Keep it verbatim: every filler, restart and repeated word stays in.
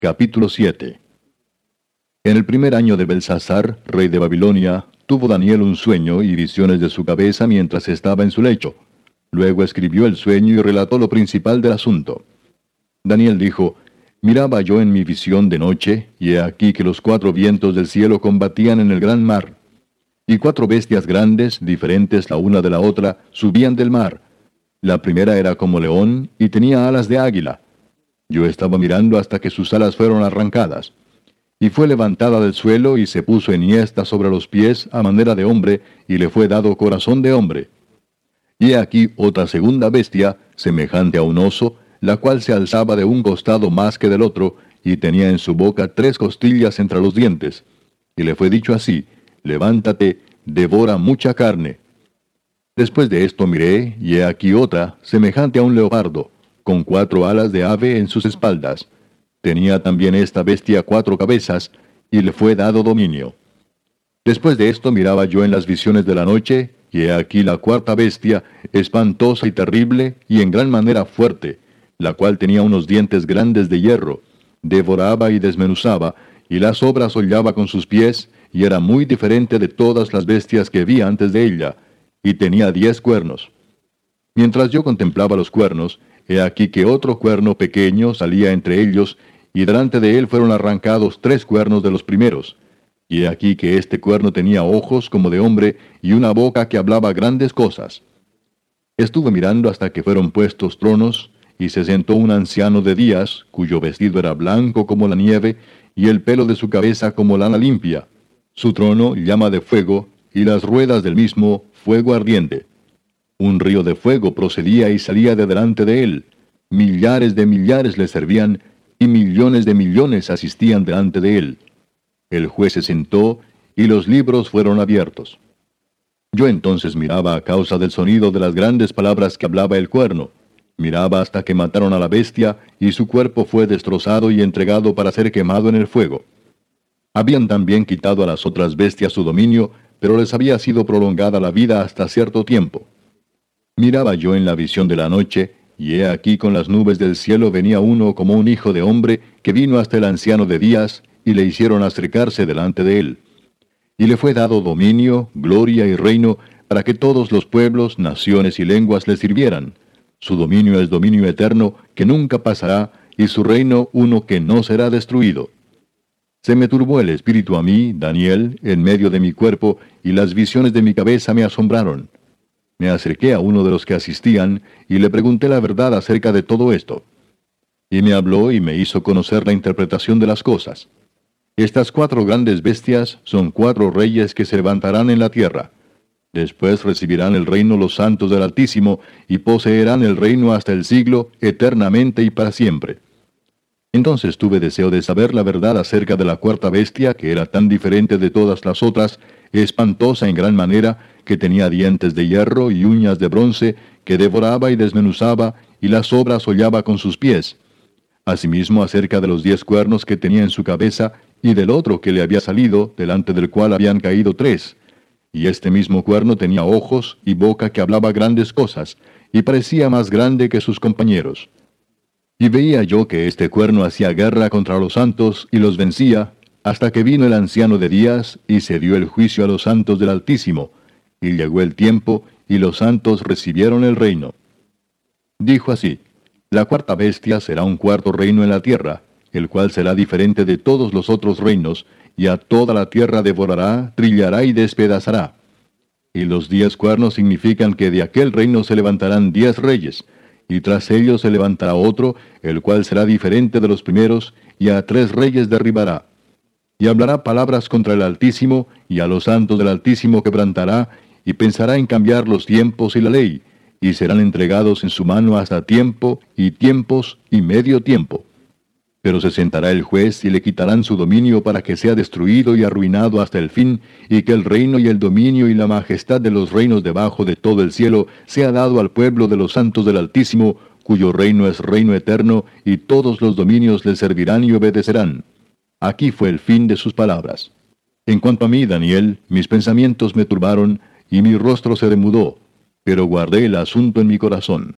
Capítulo siete. En el primer año de Belsasar, rey de Babilonia, tuvo Daniel un sueño y visiones de su cabeza mientras estaba en su lecho. Luego escribió el sueño y relató lo principal del asunto. Daniel dijo: Miraba yo en mi visión de noche, y he aquí que los cuatro vientos del cielo combatían en el gran mar. Y cuatro bestias grandes, diferentes la una de la otra, subían del mar. La primera era como león, y tenía alas de águila. Yo estaba mirando hasta que sus alas fueron arrancadas. Y fue levantada del suelo y se puso enhiesta sobre los pies a manera de hombre, y le fue dado corazón de hombre. Y he aquí otra segunda bestia, semejante a un oso, la cual se alzaba de un costado más que del otro, y tenía en su boca tres costillas entre los dientes. Y le fue dicho así: Levántate, devora mucha carne. Después de esto miré, y he aquí otra, semejante a un leopardo, con cuatro alas de ave en sus espaldas. Tenía también esta bestia cuatro cabezas, y le fue dado dominio. Después de esto miraba yo en las visiones de la noche, y he aquí la cuarta bestia, espantosa y terrible, y en gran manera fuerte, la cual tenía unos dientes grandes de hierro, devoraba y desmenuzaba, y las obras hollaba con sus pies, y era muy diferente de todas las bestias que vi antes de ella, y tenía diez cuernos. Mientras yo contemplaba los cuernos, he aquí que otro cuerno pequeño salía entre ellos, y delante de él fueron arrancados tres cuernos de los primeros. Y he aquí que este cuerno tenía ojos como de hombre, y una boca que hablaba grandes cosas. Estuve mirando hasta que fueron puestos tronos, y se sentó un anciano de días, cuyo vestido era blanco como la nieve, y el pelo de su cabeza como lana limpia. Su trono llama de fuego, y las ruedas del mismo fuego ardiente. Un río de fuego procedía y salía de delante de él. Millares de millares le servían, y millones de millones asistían delante de él. El juez se sentó, y los libros fueron abiertos. Yo entonces miraba a causa del sonido de las grandes palabras que hablaba el cuerno. Miraba hasta que mataron a la bestia, y su cuerpo fue destrozado y entregado para ser quemado en el fuego. Habían también quitado a las otras bestias su dominio, pero les había sido prolongada la vida hasta cierto tiempo. Miraba yo en la visión de la noche, y he aquí con las nubes del cielo venía uno como un hijo de hombre, que vino hasta el anciano de días, y le hicieron acercarse delante de él. Y le fue dado dominio, gloria y reino, para que todos los pueblos, naciones y lenguas le sirvieran. Su dominio es dominio eterno, que nunca pasará, y su reino uno que no será destruido. Se me turbó el espíritu a mí, Daniel, en medio de mi cuerpo, y las visiones de mi cabeza me asombraron. Me acerqué a uno de los que asistían, y le pregunté la verdad acerca de todo esto. Y me habló y me hizo conocer la interpretación de las cosas. Estas cuatro grandes bestias son cuatro reyes que se levantarán en la tierra. Después recibirán el reino los santos del Altísimo, y poseerán el reino hasta el siglo, eternamente y para siempre. Entonces tuve deseo de saber la verdad acerca de la cuarta bestia, que era tan diferente de todas las otras, espantosa en gran manera, que tenía dientes de hierro y uñas de bronce, que devoraba y desmenuzaba, y las obras hollaba con sus pies. Asimismo acerca de los diez cuernos que tenía en su cabeza, y del otro que le había salido, delante del cual habían caído tres. Y este mismo cuerno tenía ojos y boca que hablaba grandes cosas, y parecía más grande que sus compañeros. Y veía yo que este cuerno hacía guerra contra los santos y los vencía, hasta que vino el anciano de días, y se dio el juicio a los santos del Altísimo, y llegó el tiempo, y los santos recibieron el reino. Dijo así: La cuarta bestia será un cuarto reino en la tierra, el cual será diferente de todos los otros reinos, y a toda la tierra devorará, trillará y despedazará. Y los diez cuernos significan que de aquel reino se levantarán diez reyes, y tras ellos se levantará otro, el cual será diferente de los primeros, y a tres reyes derribará. Y hablará palabras contra el Altísimo, y a los santos del Altísimo quebrantará, y pensará en cambiar los tiempos y la ley, y serán entregados en su mano hasta tiempo, y tiempos, y medio tiempo. Pero se sentará el juez, y le quitarán su dominio para que sea destruido y arruinado hasta el fin, y que el reino y el dominio y la majestad de los reinos debajo de todo el cielo sea dado al pueblo de los santos del Altísimo, cuyo reino es reino eterno, y todos los dominios le servirán y obedecerán. Aquí fue el fin de sus palabras. En cuanto a mí, Daniel, mis pensamientos me turbaron, y mi rostro se demudó, pero guardé el asunto en mi corazón.